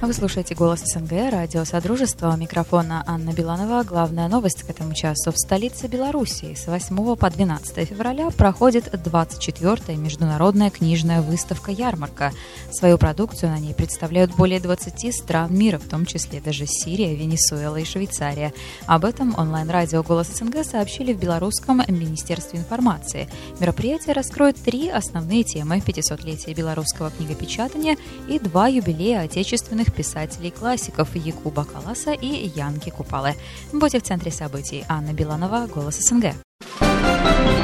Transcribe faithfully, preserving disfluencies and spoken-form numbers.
Вы слушаете «Голос СНГ», радио Содружества. У микрофона Анна Биланова. Главная новость к этому часу. В столице Белоруссии с восьмого по двенадцатое февраля проходит двадцать четвёртая международная книжная выставка-ярмарка. Свою продукцию на ней представляют более двадцати стран мира, в том числе даже Сирия, Венесуэла и Швейцария. Об этом онлайн-радио «Голос СНГ» сообщили в Белорусском министерстве информации. Мероприятие раскроет три основные темы: пятисотлетие белорусского книгопечатания и два юбилея отечественных писателей-классиков Якуба Каласа и Янки Купалы. Будьте в центре событий. Анна Биланова, «Голос СНГ».